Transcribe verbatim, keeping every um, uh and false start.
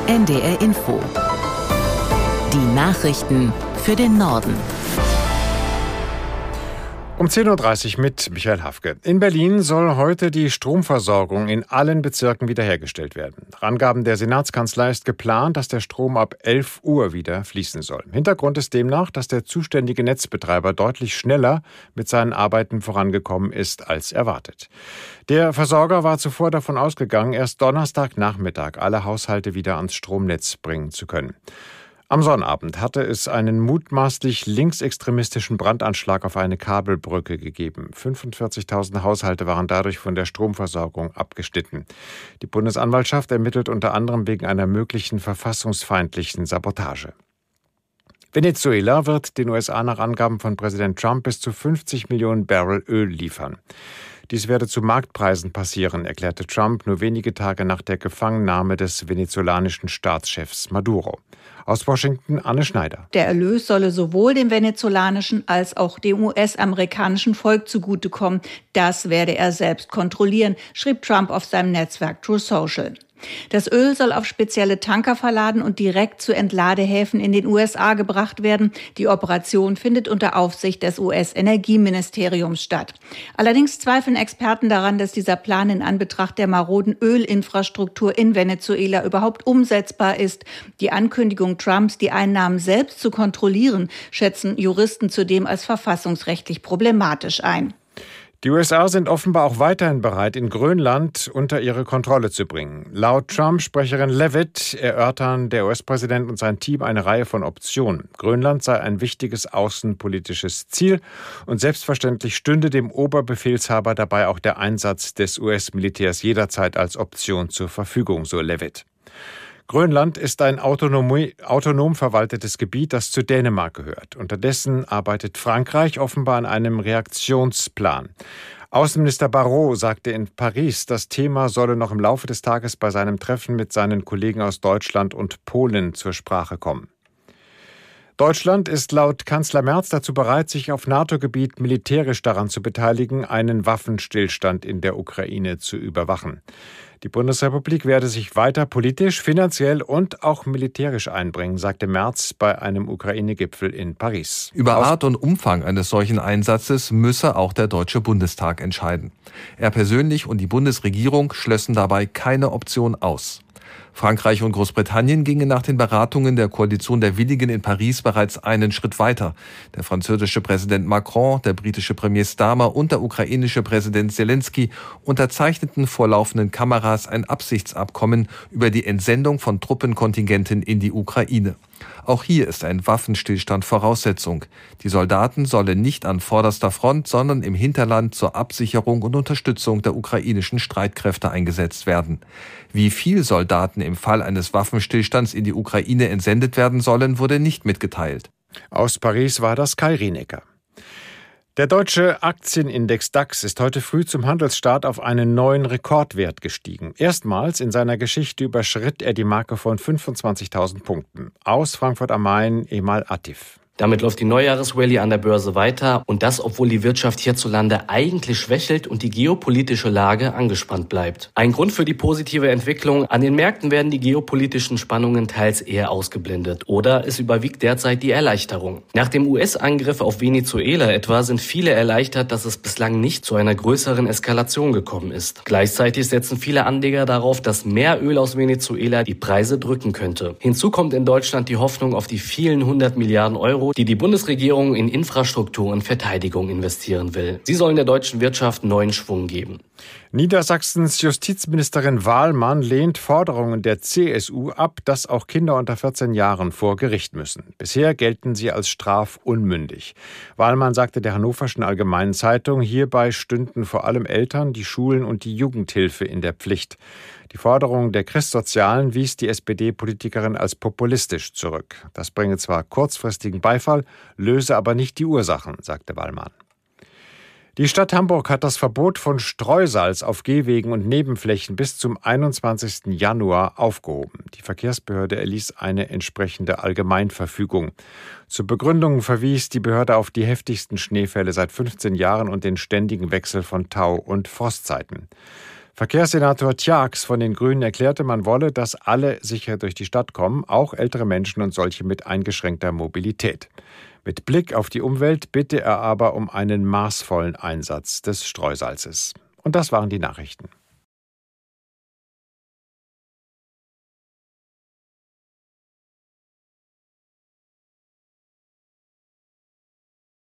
N D R Info. Die Nachrichten für den Norden. Um zehn Uhr dreißig mit Michael Hafke. In Berlin soll heute die Stromversorgung in allen Bezirken wiederhergestellt werden. Nach Angaben der Senatskanzlei ist geplant, dass der Strom ab elf Uhr wieder fließen soll. Hintergrund ist demnach, dass der zuständige Netzbetreiber deutlich schneller mit seinen Arbeiten vorangekommen ist als erwartet. Der Versorger war zuvor davon ausgegangen, erst Donnerstagnachmittag alle Haushalte wieder ans Stromnetz bringen zu können. Am Sonnabend hatte es einen mutmaßlich linksextremistischen Brandanschlag auf eine Kabelbrücke gegeben. fünfundvierzigtausend Haushalte waren dadurch von der Stromversorgung abgeschnitten. Die Bundesanwaltschaft ermittelt unter anderem wegen einer möglichen verfassungsfeindlichen Sabotage. Venezuela wird den U S A nach Angaben von Präsident Trump bis zu fünfzig Millionen Barrel Öl liefern. Dies werde zu Marktpreisen passieren, erklärte Trump nur wenige Tage nach der Gefangennahme des venezolanischen Staatschefs Maduro. Aus Washington Anne Schneider. Der Erlös solle sowohl dem venezolanischen als auch dem U S-amerikanischen Volk zugutekommen. Das werde er selbst kontrollieren, schrieb Trump auf seinem Netzwerk Truth Social. Das Öl soll auf spezielle Tanker verladen und direkt zu Entladehäfen in den U S A gebracht werden. Die Operation findet unter Aufsicht des U S-Energieministeriums statt. Allerdings zweifeln Experten daran, dass dieser Plan in Anbetracht der maroden Ölinfrastruktur in Venezuela überhaupt umsetzbar ist. Die Ankündigung Trumps, die Einnahmen selbst zu kontrollieren, schätzen Juristen zudem als verfassungsrechtlich problematisch ein. Die U S A sind offenbar auch weiterhin bereit, in Grönland unter ihre Kontrolle zu bringen. Laut Trump-Sprecherin Leavitt erörtern der U S-Präsident und sein Team eine Reihe von Optionen. Grönland sei ein wichtiges außenpolitisches Ziel und selbstverständlich stünde dem Oberbefehlshaber dabei auch der Einsatz des U S-Militärs jederzeit als Option zur Verfügung, so Leavitt. Grönland ist ein autonom, autonom verwaltetes Gebiet, das zu Dänemark gehört. Unterdessen arbeitet Frankreich offenbar an einem Reaktionsplan. Außenminister Barrot sagte in Paris, das Thema solle noch im Laufe des Tages bei seinem Treffen mit seinen Kollegen aus Deutschland und Polen zur Sprache kommen. Deutschland ist laut Kanzler Merz dazu bereit, sich auf NATO-Gebiet militärisch daran zu beteiligen, einen Waffenstillstand in der Ukraine zu überwachen. Die Bundesrepublik werde sich weiter politisch, finanziell und auch militärisch einbringen, sagte Merz bei einem Ukraine-Gipfel in Paris. Über Art und Umfang eines solchen Einsatzes müsse auch der Deutsche Bundestag entscheiden. Er persönlich und die Bundesregierung schlössen dabei keine Option aus. Frankreich und Großbritannien gingen nach den Beratungen der Koalition der Willigen in Paris bereits einen Schritt weiter. Der französische Präsident Macron, der britische Premier Starmer und der ukrainische Präsident Zelensky unterzeichneten vor laufenden Kameras ein Absichtsabkommen über die Entsendung von Truppenkontingenten in die Ukraine. Auch hier ist ein Waffenstillstand Voraussetzung. Die Soldaten sollen nicht an vorderster Front, sondern im Hinterland zur Absicherung und Unterstützung der ukrainischen Streitkräfte eingesetzt werden. Wie viel Soldaten im Fall eines Waffenstillstands in die Ukraine entsendet werden sollen, wurde nicht mitgeteilt. Aus Paris war das Kai Rienecker. Der deutsche Aktienindex DAX ist heute früh zum Handelsstart auf einen neuen Rekordwert gestiegen. Erstmals in seiner Geschichte überschritt er die Marke von fünfundzwanzigtausend Punkten. Aus Frankfurt am Main, Emal Atif. Damit läuft die Neujahresrallye an der Börse weiter und das, obwohl die Wirtschaft hierzulande eigentlich schwächelt und die geopolitische Lage angespannt bleibt. Ein Grund für die positive Entwicklung: An den Märkten werden die geopolitischen Spannungen teils eher ausgeblendet oder es überwiegt derzeit die Erleichterung. Nach dem U S-Angriff auf Venezuela etwa sind viele erleichtert, dass es bislang nicht zu einer größeren Eskalation gekommen ist. Gleichzeitig setzen viele Anleger darauf, dass mehr Öl aus Venezuela die Preise drücken könnte. Hinzu kommt in Deutschland die Hoffnung auf die vielen hundert Milliarden Euro, die die Bundesregierung in Infrastruktur und Verteidigung investieren will. Sie sollen der deutschen Wirtschaft neuen Schwung geben. Niedersachsens Justizministerin Wahlmann lehnt Forderungen der C S U ab, dass auch Kinder unter vierzehn Jahren vor Gericht müssen. Bisher gelten sie als strafunmündig. Wahlmann sagte der Hannoverschen Allgemeinen Zeitung, hierbei stünden vor allem Eltern, die Schulen und die Jugendhilfe in der Pflicht. Die Forderung der Christsozialen wies die S P D-Politikerin als populistisch zurück. Das bringe zwar kurzfristigen Beifall, löse aber nicht die Ursachen, sagte Wahlmann. Die Stadt Hamburg hat das Verbot von Streusalz auf Gehwegen und Nebenflächen bis zum einundzwanzigsten Januar aufgehoben. Die Verkehrsbehörde erließ eine entsprechende Allgemeinverfügung. Zur Begründung verwies die Behörde auf die heftigsten Schneefälle seit fünfzehn Jahren und den ständigen Wechsel von Tau- und Frostzeiten. Verkehrssenator Tjax von den Grünen erklärte, man wolle, dass alle sicher durch die Stadt kommen, auch ältere Menschen und solche mit eingeschränkter Mobilität. Mit Blick auf die Umwelt bitte er aber um einen maßvollen Einsatz des Streusalzes. Und das waren die Nachrichten.